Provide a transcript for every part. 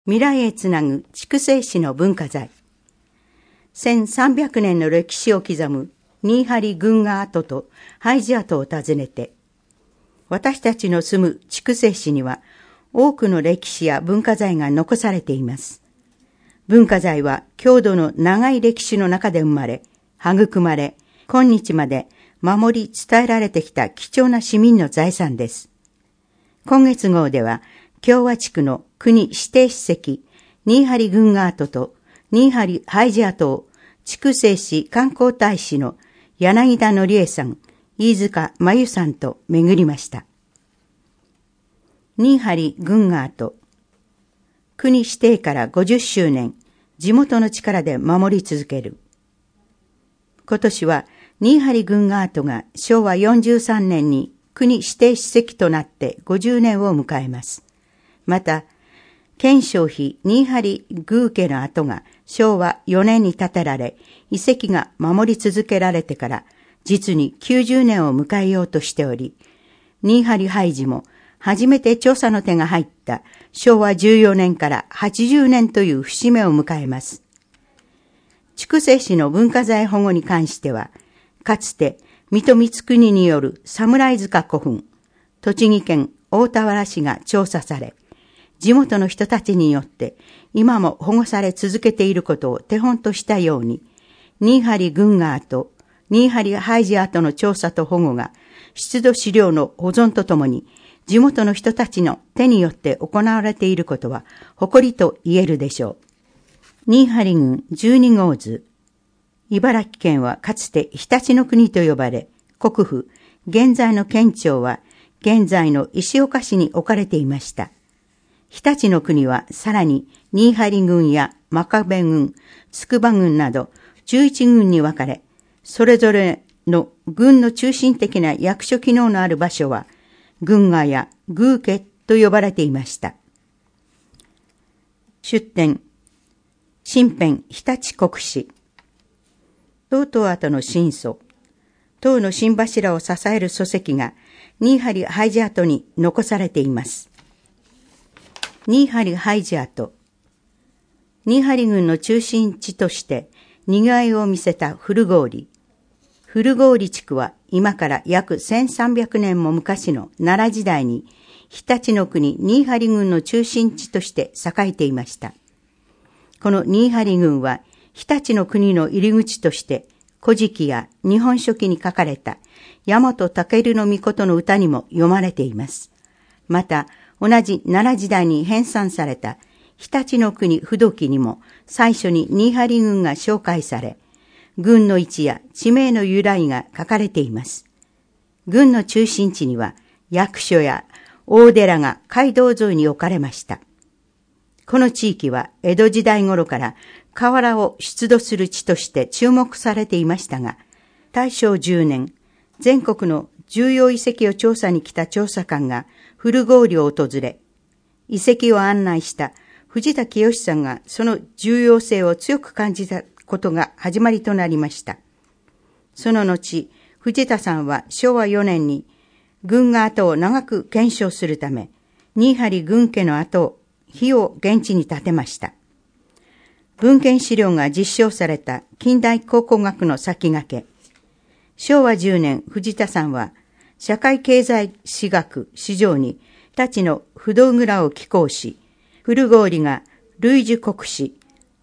未来へつなぐ筑西市の文化財。1300年の歴史を刻む新張軍河跡と廃寺跡を訪ねて、私たちの住む筑西市には多くの歴史や文化財が残されています。文化財は郷土の長い歴史の中で生まれ、育まれ、今日まで守り伝えられてきた貴重な市民の財産です。今月号では、共和地区の国指定史跡、新張軍河跡と新張廃寺跡を筑西市観光大使の柳田則恵さん、飯塚真由さんと巡りました。新張軍河跡。国指定から50周年、地元の力で守り続ける。今年は新張軍河跡が昭和43年に国指定史跡となって50年を迎えます。また、顕彰碑新張宮家の跡が昭和4年に建てられ、遺跡が守り続けられてから実に90年を迎えようとしており、新張廃寺も初めて調査の手が入った昭和14年から80年という節目を迎えます。筑西市の文化財保護に関しては、かつて水戸光圀による侍塚古墳、栃木県大田原市が調査され、地元の人たちによって今も保護され続けていることを手本としたように、新張軍河跡、新張廃寺跡の調査と保護が出土資料の保存とともに地元の人たちの手によって行われていることは誇りと言えるでしょう。新張郡12号図。茨城県はかつて常陸の国と呼ばれ、国府、現在の県庁は現在の石岡市に置かれていました。常陸の国はさらに新張郡や真壁郡、筑波郡など11郡に分かれ、それぞれの郡の中心的な役所機能のある場所は郡河や宮家と呼ばれていました。出典、新編日立国史。東塔跡の真祖、塔の新柱を支える礎石が新張廃寺跡に残されています。新張廃寺跡。新張郡の中心地として賑わいを見せた古郡。古郡地区は今から約1300年も昔の奈良時代に常陸の国新張郡の中心地として栄えていました。この新張郡は常陸の国の入り口として古事記や日本書紀に書かれた大和武尊の歌にも読まれています。また、同じ奈良時代に編纂された常陸の国不動記にも最初に新張郡が紹介され、郡の位置や地名の由来が書かれています。郡の中心地には役所や大寺が街道沿いに置かれました。この地域は江戸時代頃から瓦を出土する地として注目されていましたが、大正10年、全国の重要遺跡を調査に来た調査官が古郡を訪れ、遺跡を案内した藤田清さんがその重要性を強く感じたことが始まりとなりました。その後、藤田さんは昭和4年に軍河跡を長く検証するため、新張軍家の跡を碑を現地に建てました。文献資料が実証された近代考古学の先駆け。昭和10年、藤田さんは社会経済史学史上に日立の不動蔵を寄稿し、古郡が類似国史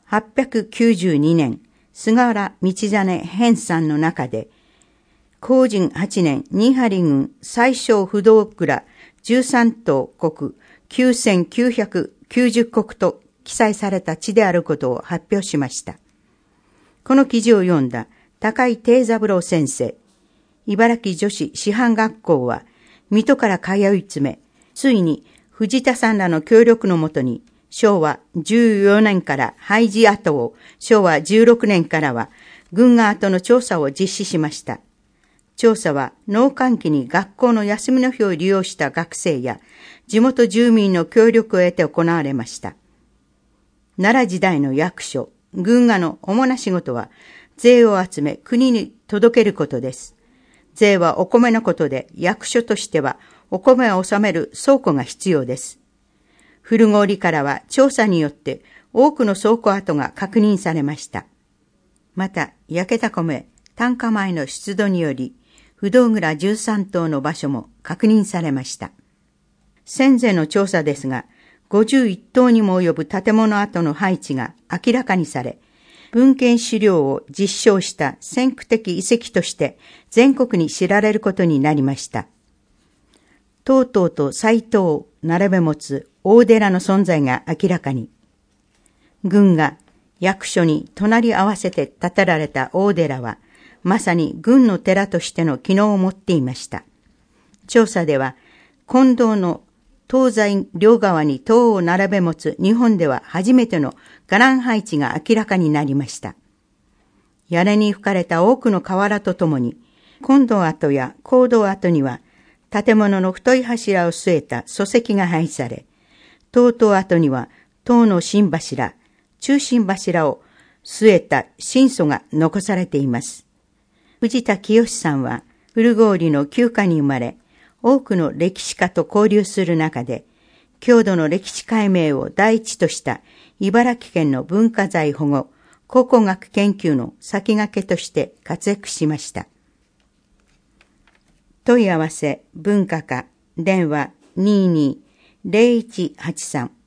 892年菅原道真編纂の中で、弘仁8年新張郡最小不動蔵13等国9990石と記載された地であることを発表しました。この記事を読んだ高井貞三郎先生、茨城女子師範学校は水戸から通い詰め、ついに藤田さんらの協力のもとに昭和14年から廃寺跡を、昭和16年からは軍河跡の調査を実施しました。調査は農閑期に学校の休みの日を利用した学生や地元住民の協力を得て行われました。奈良時代の役所、軍河の主な仕事は税を集め国に届けることです。税はお米のことで、役所としてはお米を納める倉庫が必要です。 古郡からは調査によって多くの倉庫跡が確認されました。また、焼けた米、炭化米の出土により、不動蔵13棟の場所も確認されました。先前の調査ですが、51棟にも及ぶ建物跡の配置が明らかにされ、文献資料を実証した先駆的遺跡として全国に知られることになりました。東塔と西塔を並べ持つ大寺の存在が明らかに。軍が役所に隣り合わせて建てられた大寺は、まさに軍の寺としての機能を持っていました。調査では、金堂の東西両側に塔を並べ持つ日本では初めての伽藍配置が明らかになりました。屋根に吹かれた多くの瓦とともに、金堂跡や講堂跡には建物の太い柱を据えた礎石が配され、塔塔跡には塔の心柱、中心柱を据えた神祖が残されています。藤田清さんは古郡の旧家に生まれ、多くの歴史家と交流する中で、郷土の歴史解明を第一とした茨城県の文化財保護、考古学研究の先駆けとして活躍しました。問い合わせ文化課電話 22-0183